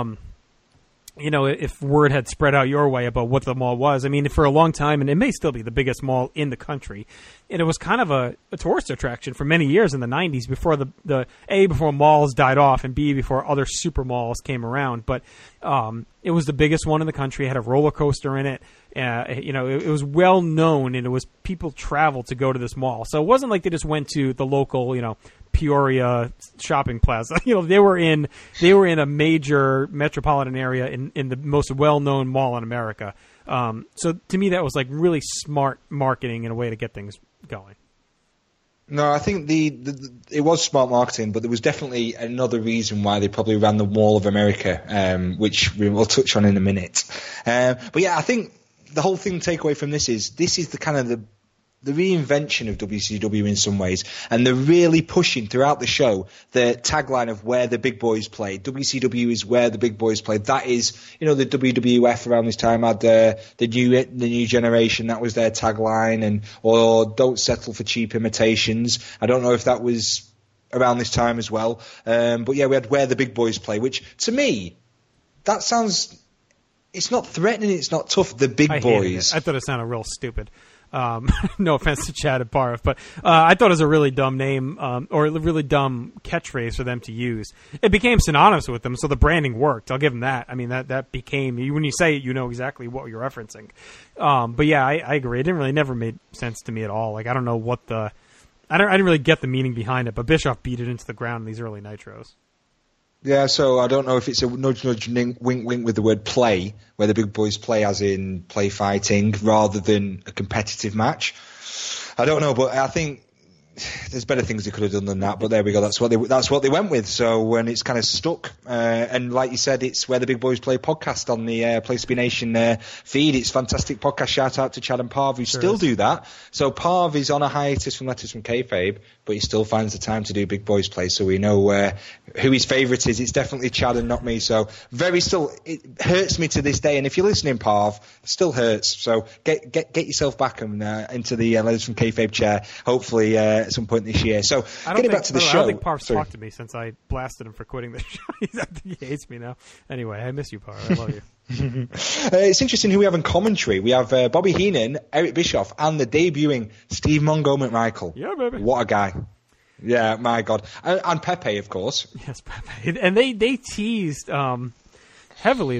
if word had spread out your way about what the mall was. I mean, for a long time, and it may still be the biggest mall in the country, and it was kind of a tourist attraction for many years in the 90s before before malls died off, and B, before other super malls came around. But it was the biggest one in the country. It had a roller coaster in it. It was well known, and it was people traveled to go to this mall. So it wasn't like they just went to the local, Peoria shopping plaza. They were in a major metropolitan area in the most well-known mall in America. So to me, that was like really smart marketing and a way to get things going. No, I think it was smart marketing, but there was definitely another reason why they probably ran the Mall of America, which we will touch on in a minute. But yeah, I think the whole thing to take away from this is the kind of the reinvention of WCW in some ways, and they're really pushing throughout the show the tagline of where the big boys play. WCW is where the big boys play. That is, the WWF around this time had the new generation. That was their tagline, or don't settle for cheap imitations. I don't know if that was around this time as well. But yeah, we had where the big boys play, which to me, that sounds. It's not threatening. It's not tough. The big boys. I thought it sounded real stupid. No offense to Chad and Parv, but I thought it was a really dumb name or a really dumb catchphrase for them to use. It became synonymous with them, so the branding worked. I'll give them that. I mean, that became, when you say it, you know exactly what you're referencing. But yeah, I agree. It never made sense to me at all. Like, I don't know what I didn't really get the meaning behind it, but Bischoff beat it into the ground in these early Nitros. Yeah, so I don't know if it's a nudge, wink, wink with the word play, where the big boys play as in play fighting rather than a competitive match. I don't know, but I think there's better things they could have done than that. But there we go. That's what they went with. So when it's kind of stuck, and like you said, it's where the big boys play podcast on the Place to Be Nation feed. It's fantastic podcast. Shout out to Chad and Parv who still do that. So Parv is on a hiatus from Letters from Kayfabe, but he still finds the time to do Big Boys Play, so we know who his favourite is. It's definitely Chad and not me, so it hurts me to this day, and if you're listening, Parv, it still hurts, so get yourself back into the Letters from Kayfabe chair, hopefully at some point this year. So getting back to the show. I don't think Parv's talked to me since I blasted him for quitting the show. I think he hates me now. Anyway, I miss you, Parv. I love you. It's interesting who we have in commentary. We have Bobby Heenan, Eric Bischoff, and the debuting Steve Mongo McMichael. Yeah, baby. What a guy. Yeah, my God. And Pepe, of course. Yes, Pepe. And they teased, heavily,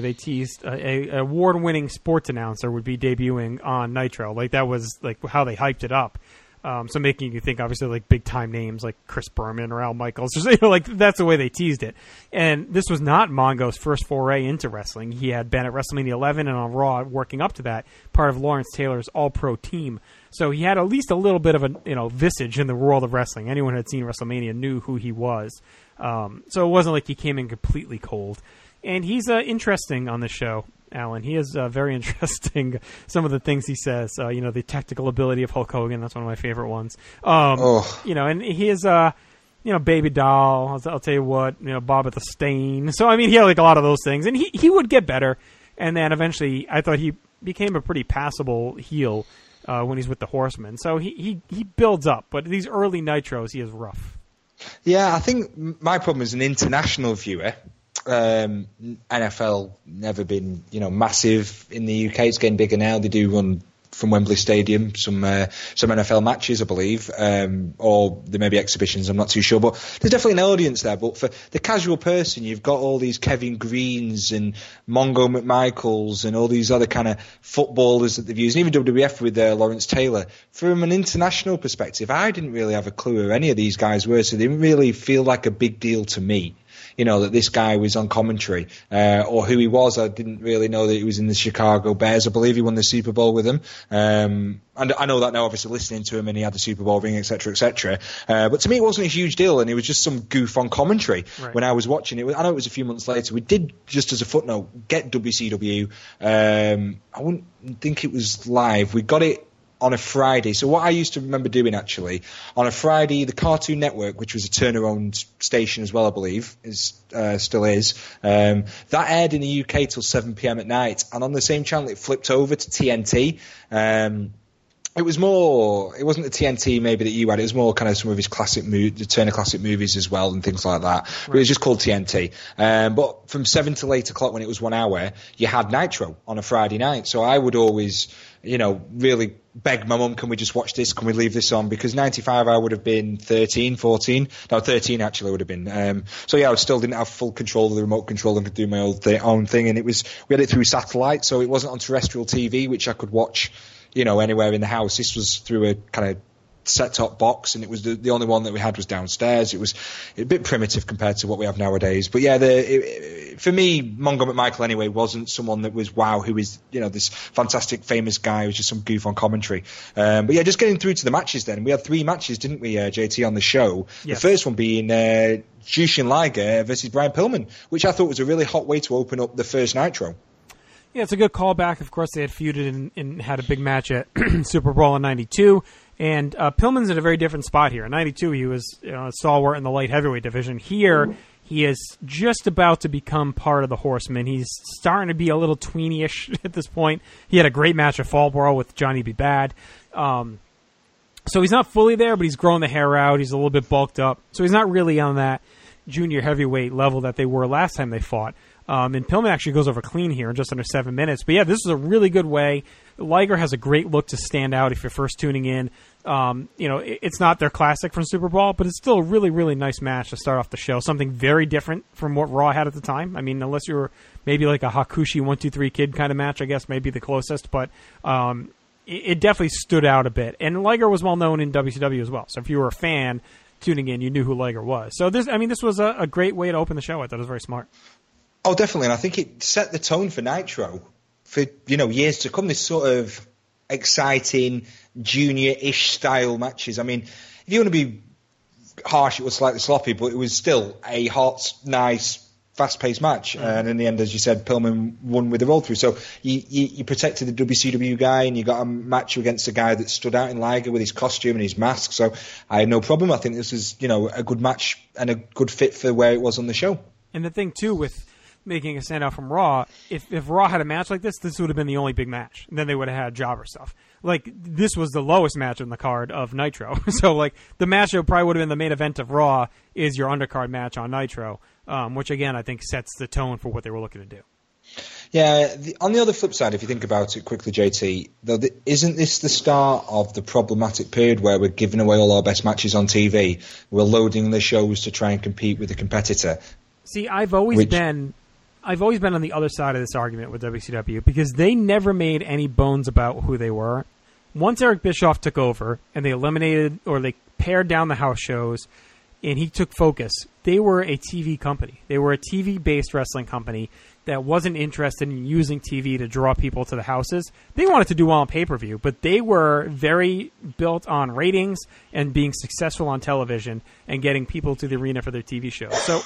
a award-winning sports announcer would be debuting on Nitro. Like, that was like how they hyped it up. So making you think, obviously, like big-time names like Chris Berman or Al Michaels. Like that's the way they teased it. And this was not Mongo's first foray into wrestling. He had been at WrestleMania 11 and on Raw working up to that, part of Lawrence Taylor's All-Pro team. So he had at least a little bit of a visage in the world of wrestling. Anyone who had seen WrestleMania knew who he was. So it wasn't like he came in completely cold. And he's interesting on the show, Alan. He is very interesting. Some of the things he says, the tactical ability of Hulk Hogan. That's one of my favorite ones. And he is, Baby Doll. I'll tell you what, Bob at the Stain. So, I mean, he had like a lot of those things. And he would get better. And then eventually, I thought he became a pretty passable heel when he's with the Horsemen. So he builds up. But these early Nitros, he is rough. Yeah, I think my problem as an international viewer, NFL never been, massive in the UK. It's getting bigger now. They do run from Wembley Stadium some NFL matches, I believe, or there may be exhibitions. I'm not too sure, but there's definitely an audience there. But for the casual person, you've got all these Kevin Greens and Mongo McMichaels and all these other kind of footballers that they've used, and even WWF with Lawrence Taylor. From an international perspective, I didn't really have a clue who any of these guys were, so they didn't really feel like a big deal to me. That this guy was on commentary, or who he was. I didn't really know that he was in the Chicago Bears. I believe he won the Super Bowl with them. And I know that now, obviously, listening to him, and he had the Super Bowl ring, etc., etc. But to me, it wasn't a huge deal, and it was just some goof on commentary when I was watching it. I know it was a few months later. We did, just as a footnote, get WCW. I wouldn't think it was live. We got it on a Friday. So what I used to remember doing, actually, on a Friday, the Cartoon Network, which was a Turner-owned station as well, I believe, still is, that aired in the UK till 7 p.m. at night. And on the same channel, it flipped over to TNT. It wasn't the TNT maybe that you had. It was more kind of some of his the Turner classic movies as well and things like that. Right. But it was just called TNT. But from 7 till 8 o'clock when it was 1 hour, you had Nitro on a Friday night. So I would always, really beg my mum, can we just watch this? Can we leave this on? Because 95 I would have been 13, 14. No, 13 actually would have been. So yeah, I still didn't have full control of the remote control and could do my own thing. And we had it through satellite, so it wasn't on terrestrial TV, which I could watch anywhere in the house. This was through a kind of set-top box, and it was the only one that we had was downstairs. It was a bit primitive compared to what we have nowadays. But yeah, for me, Mongo McMichael anyway wasn't someone that was, wow, who is, this fantastic, famous guy who's just some goof on commentary. But yeah, just getting through to the matches then. We had 3 matches, didn't we, JT, on the show? Yes. The first one being Jushin Liger versus Brian Pillman, which I thought was a really hot way to open up the first Nitro. Yeah, it's a good callback. Of course, they had feuded and had a big match at Super Bowl in '92. And Pillman's in a very different spot here. In '92, he was a stalwart in the light heavyweight division. Here, he is just about to become part of the Horsemen. He's starting to be a little tweeny-ish at this point. He had a great match at Fall Brawl with Johnny B. Bad. So he's not fully there, but he's growing the hair out. He's a little bit bulked up. So he's not really on that junior heavyweight level that they were last time they fought. And Pillman actually goes over clean here in just under 7 minutes. But yeah, this is a really good way. Liger has a great look to stand out if you're first tuning in. It's not their classic from Super Bowl, but it's still a really, really nice match to start off the show. Something very different from what Raw had at the time. I mean, unless you were maybe like a Hakushi 1-2-3 Kid kind of match, I guess maybe the closest. But it definitely stood out a bit. And Liger was well known in WCW as well. So if you were a fan tuning in, you knew who Liger was. So this was a great way to open the show. I thought it was very smart. Oh, definitely. And I think it set the tone for Nitro for, years to come. This sort of exciting, junior-ish style matches. I mean, if you want to be harsh, it was slightly sloppy, but it was still a hot, nice, fast-paced match. And in the end, as you said, Pillman won with the roll-through. So you protected the WCW guy, and you got a match against a guy that stood out in Liger with his costume and his mask. So I had no problem. I think this is, a good match and a good fit for where it was on the show. And the thing, too, with making a standout from Raw, if Raw had a match like this would have been the only big match. And then they would have had jobber stuff. Like, this was the lowest match on the card of Nitro. So, like, the match that probably would have been the main event of Raw is your undercard match on Nitro, which, again, I think sets the tone for what they were looking to do. Yeah, on the other flip side, if you think about it quickly, JT, though, isn't this the start of the problematic period where we're giving away all our best matches on TV? We're loading the shows to try and compete with the competitor. See, I've always been on the other side of this argument with WCW because they never made any bones about who they were. Once Eric Bischoff took over and they eliminated or they pared down the house shows and he took focus, they were a TV company. They were a TV-based wrestling company. that wasn't interested in using TV to draw people to the houses. They wanted to do well on pay-per-view, but they were very built on ratings and being successful on television and getting people to the arena for their TV shows. So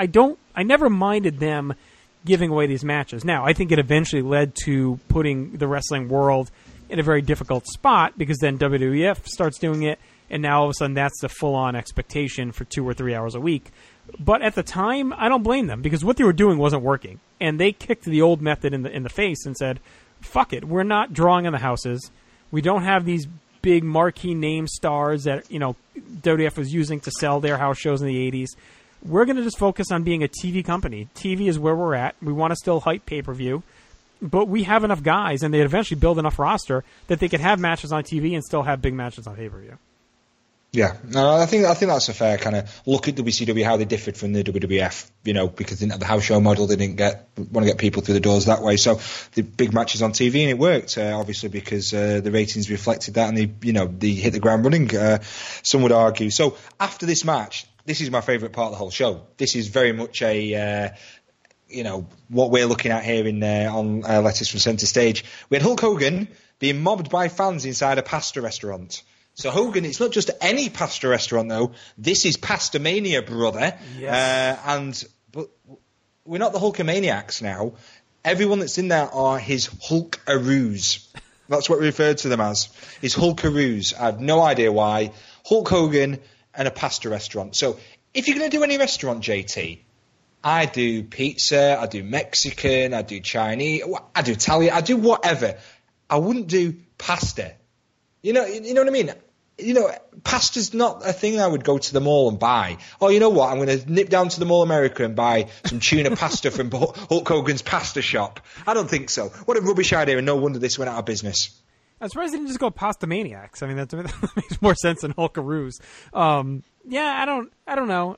I never minded them giving away these matches. Now, I think it eventually led to putting the wrestling world in a very difficult spot because then WWF starts doing it, and now all of a sudden that's the full-on expectation for 2 or 3 hours a week. But at the time, I don't blame them because what they were doing wasn't working. And they kicked the old method in the face and said, fuck it, we're not drawing on the houses. We don't have these big marquee name stars that, WWF was using to sell their house shows in the 80s. We're going to just focus on being a TV company. TV is where we're at. We want to still hype pay-per-view. But we have enough guys, and they'd eventually build enough roster that they could have matches on TV and still have big matches on pay-per-view. Yeah, no, I think that's a fair kind of look at WCW, how they differed from the WWF, because they didn't have the house show model, they didn't want to get people through the doors that way. So the big matches on TV, and it worked, obviously, because the ratings reflected that, and they hit the ground running. Some would argue. So after this match, this is my favourite part of the whole show. This is very much a what we're looking at here on Letters from Centre Stage. We had Hulk Hogan being mobbed by fans inside a pasta restaurant. So Hogan, it's not just any pasta restaurant though. This is Pastamania, brother. Yes. But we're not the Hulkamaniacs now. Everyone that's in there are his Hulkaroos. That's what we refer to them as. His Hulkaroos. I have no idea why. Hulk Hogan and a pasta restaurant. So if you're going to do any restaurant, JT, I do pizza, I do Mexican, I do Chinese, I do Italian, I do whatever. I wouldn't do pasta. You know what I mean? Pasta's not a thing I would go to the mall and buy. Oh, you know what? I'm going to nip down to the Mall America and buy some tuna pasta from Hulk Hogan's pasta shop. I don't think so. What a rubbish idea, and no wonder this went out of business. I'm surprised they didn't just go Pastamaniacs. I mean, that makes more sense than Hulkaroos. I don't know.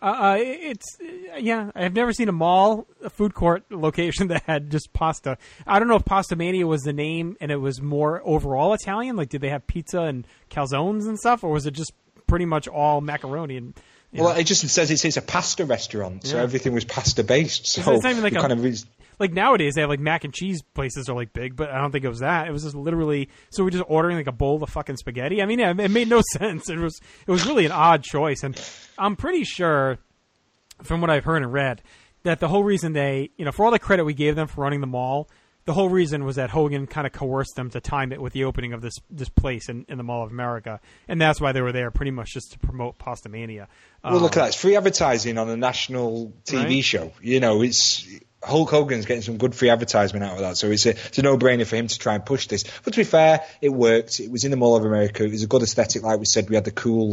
I've never seen a food court location that had just pasta. I don't know if Pastamania was the name and it was more overall Italian. Like, did they have pizza and calzones and stuff, or was it just pretty much all macaroni and? Well, it just says it's a pasta restaurant, so everything was pasta based. So it's not even like like nowadays they have like mac and cheese places are like big, but I don't think it was that. It was just literally so we're just ordering like a bowl of fucking spaghetti. I mean, yeah, it made no sense. It was really an odd choice, and I'm pretty sure from what I've heard and read that the whole reason they, for all the credit we gave them for running the mall, the whole reason was that Hogan kind of coerced them to time it with the opening of this place in the Mall of America, and that's why they were there, pretty much just to promote Pastamania. Well, look at that. It's free advertising on a national TV show. It's Hulk Hogan's getting some good free advertisement out of that, so it's a no-brainer for him to try and push this. But to be fair, it worked. It was in the Mall of America. It was a good aesthetic, like we said. We had the cool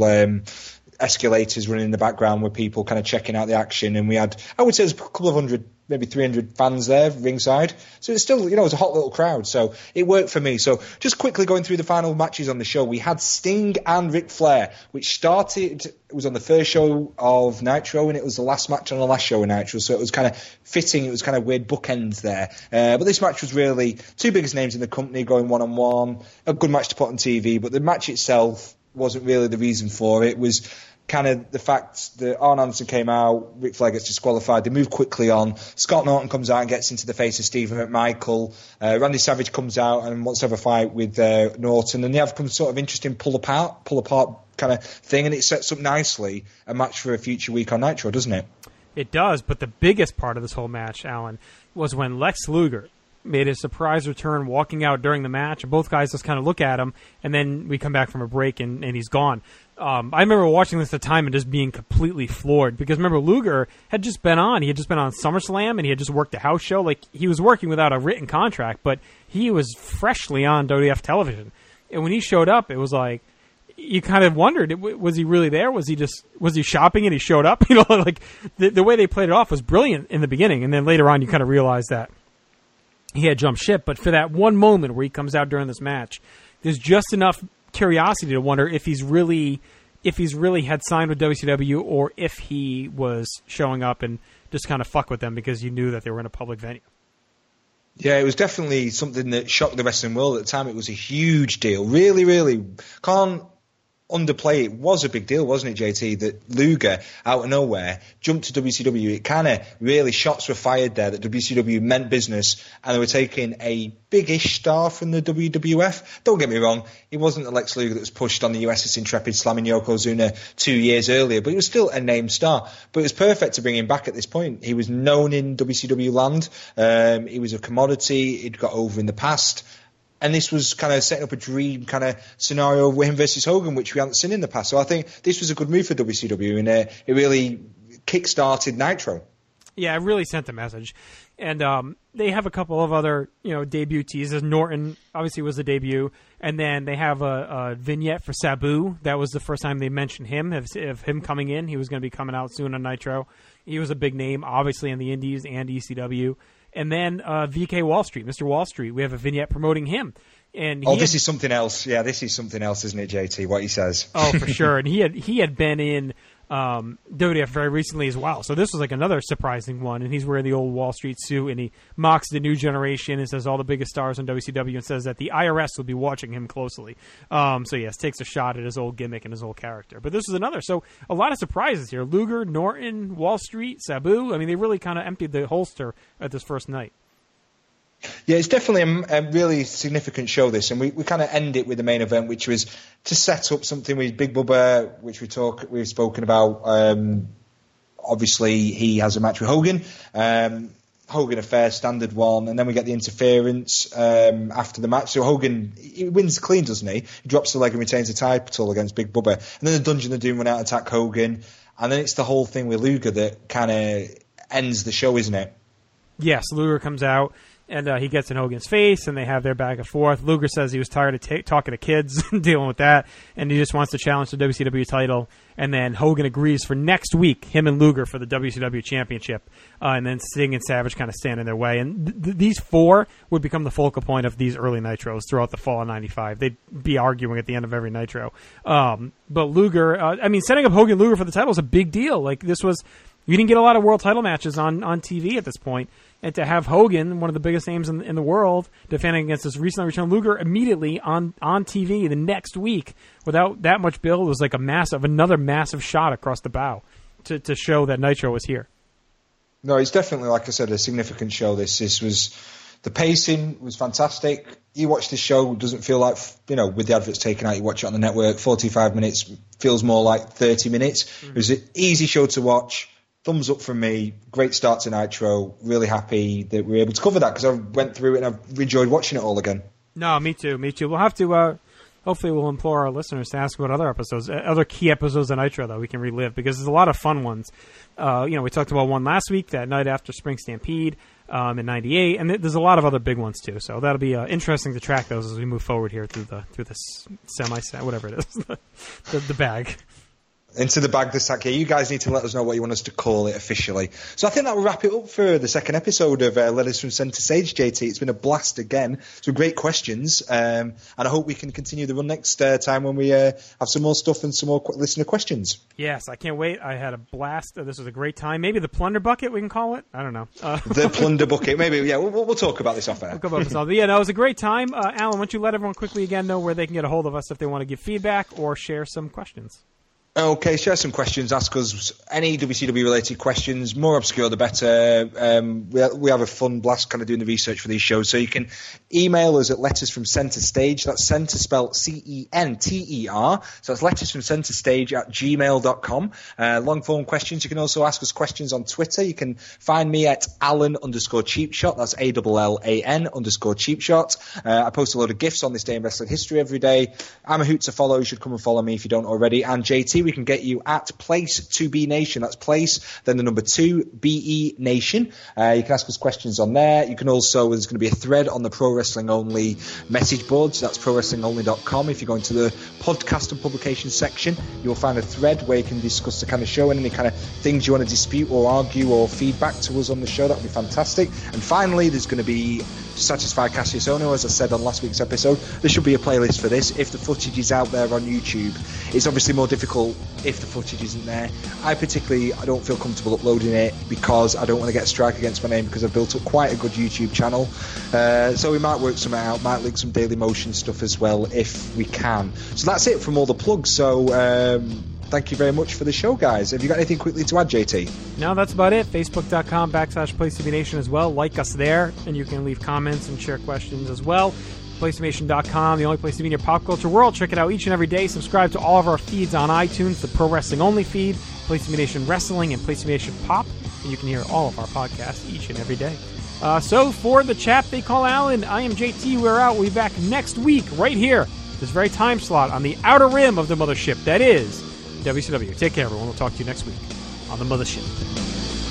escalators running in the background with people kind of checking out the action, and we had, I would say, there's a couple of hundred, maybe 300 fans there ringside. So it's still, it was a hot little crowd. So it worked for me. So just quickly going through the final matches on the show, we had Sting and Ric Flair, which started, it was on the first show of Nitro, and it was the last match on the last show of Nitro. So it was kind of fitting. It was kind of weird bookends there. But this match was really two biggest names in the company going one-on-one. A good match to put on TV, but the match itself wasn't really the reason for it. It was kind of the fact that Arn Anderson came out, Ric Flair gets disqualified, they move quickly on, Scott Norton comes out and gets into the face of Stephen McMichael, Randy Savage comes out and wants to have a fight with Norton, and they have some sort of interesting pull apart kind of thing, and it sets up nicely a match for a future week on Nitro, doesn't it? It does, but the biggest part of this whole match, Alan, was when Lex Luger made a surprise return walking out during the match, and both guys just kind of look at him, and then we come back from a break and he's gone. I remember watching this at the time and just being completely floored, because remember, Luger had just been on. He had just been on SummerSlam, and he had just worked a house show. Like, he was working without a written contract, but he was freshly on WWF television. And when he showed up, it was like, you kind of wondered, was he really there? Was he shopping and he showed up? Like, the way they played it off was brilliant in the beginning, and then later on you kind of realized that he had jumped ship. But for that one moment where he comes out during this match, there's just enough curiosity to wonder if he's really had signed with WCW, or if he was showing up and just kind of fuck with them because you knew that they were in a public venue. Yeah, it was definitely something that shocked the wrestling world at the time. It was a huge deal. Really, really. underplay it. Was a big deal, wasn't it, JT, that Luger, out of nowhere, jumped to WCW. It kind of really, shots were fired there that WCW meant business, and they were taking a big-ish star from the WWF. Don't get me wrong, it wasn't the Lex Luger that was pushed on the USS Intrepid slamming Yokozuna 2 years earlier, but he was still a named star. But it was perfect to bring him back at this point. He was known in WCW land. He was a commodity. He'd got over in the past. And this was kind of setting up a dream kind of scenario of him versus Hogan, which we hadn't seen in the past. So I think this was a good move for WCW, and it really kick-started Nitro. Yeah, it really sent a message. And they have a couple of other, debut teases. Norton obviously was the debut, and then they have a vignette for Sabu. That was the first time they mentioned him, of him coming in. He was going to be coming out soon on Nitro. He was a big name, obviously, in the Indies and ECW. And then VK Wall Street, Mr. Wall Street, we have a vignette promoting him. And this is something else. Yeah, this is something else, isn't it, JT, what he says? Oh, for sure. And he had been in WWF very recently as well. So this was like another surprising one. And he's wearing the old Wall Street suit, and he mocks the new generation and says all the biggest stars on WCW, and says that the IRS will be watching him closely. So yes, takes a shot at his old gimmick and his old character. But this is another. So a lot of surprises here. Luger, Norton, Wall Street, Sabu. I mean, they really kind of emptied the holster at this first night. Yeah, it's definitely a really significant show, this, and we kind of end it with the main event, which was to set up something with Big Bubba, which we've spoken about. Obviously, he has a match with Hogan. Hogan, a fair standard one, and then we get the interference after the match. So Hogan, he wins clean, doesn't he? He drops the leg and retains the title against Big Bubba. And then the Dungeon of Doom went out and attack Hogan. And then it's the whole thing with Luger that kind of ends the show, isn't it? Yes, Luger comes out. And he gets in Hogan's face, and they have their back and forth. Luger says he was tired of talking to kids and dealing with that, and he just wants to challenge the WCW title. And then Hogan agrees for next week, him and Luger, for the WCW Championship. And then Sting and Savage kind of stand in their way. And these four would become the focal point of these early Nitros throughout the fall of '95. They'd be arguing at the end of every Nitro. But Luger, setting up Hogan and Luger for the title is a big deal. Like, this was... You didn't get a lot of world title matches on TV at this point. And to have Hogan, one of the biggest names in the world, defending against this recently returned Luger immediately on TV the next week without that much build was like another massive shot across the bow to show that Nitro was here. No, it's definitely, like I said, a significant show. This was... The pacing was fantastic. You watch this show, it doesn't feel like, with the adverts taken out, you watch it on the network, 45 minutes feels more like 30 minutes. Mm-hmm. It was an easy show to watch. Thumbs up from me. Great start to Nitro. Really happy that we were able to cover that because I went through it and I've enjoyed watching it all again. No, me too. We'll have to, hopefully we'll implore our listeners to ask about other key episodes of Nitro that we can relive because there's a lot of fun ones. We talked about one last week, that night after Spring Stampede in '98, and there's a lot of other big ones too. So that'll be interesting to track those as we move forward here through the whatever it is, the bag. Into the bag, the sack. Yeah, you guys need to let us know what you want us to call it officially. So I think that will wrap it up for the second episode of Letters from Centre Stage, JT. It's been a blast again. Some great questions. And I hope we can continue the run next time when we have some more stuff and some more listener questions. Yes, I can't wait. I had a blast. This was a great time. Maybe the Plunder Bucket, we can call it? I don't know. The Plunder Bucket. Maybe, yeah, we'll talk about this off air. We'll it was a great time. Alan, why don't you let everyone quickly again know where they can get a hold of us if they want to give feedback or share some questions? Okay, share some questions. Ask us any WCW-related questions. More obscure, the better. We have a fun blast kind of doing the research for these shows. So you can email us at Letters from Centre Stage. That's centre spelled CENTER. So that's Letters from Centre Stage at gmail.com. Long-form questions. You can also ask us questions on Twitter. You can find me at Alan_Cheapshot. That's ALLAN_Cheapshot. I post a load of GIFs on this day in wrestling history every day. I'm a hoot to follow. You should come and follow me if you don't already. And JT, we can get you at Place2B Nation. That's Place, then the number 2, BE Nation. You can ask us questions on there. You can also, there's going to be a thread on the Pro Wrestling Only message boards. That's prowrestlingonly.com. If you go into the podcast and publication section, you'll find a thread where you can discuss the kind of show and any kind of things you want to dispute or argue or feedback to us on the show. That would be fantastic. And finally, there's going to be to satisfy Cassius Ohno, as I said on last week's episode. There should be a playlist for this if the footage is out there on YouTube. It's obviously more difficult if the footage isn't there. I don't feel comfortable uploading it because I don't want to get a strike against my name, because I've built up quite a good YouTube channel. So we might work something out, might link some Daily Motion stuff as well if we can. So that's it from all the plugs. So thank you very much for the show, guys. Have you got anything quickly to add, JT? No, that's about it. Facebook.com/PlayStationNation as well. Like us there, and you can leave comments and share questions as well. PlayStation.com, the only place to be in your pop culture world. Check it out each and every day. Subscribe to all of our feeds on iTunes, the Pro Wrestling Only feed, PlayStation Nation Wrestling, and PlayStation Nation Pop. And you can hear all of our podcasts each and every day. So for the chap they call Alan, I am JT. We're out. We'll be back next week right here, this very time slot on the outer rim of the mothership. That is WCW. Take care, everyone. We'll talk to you next week on the mothership.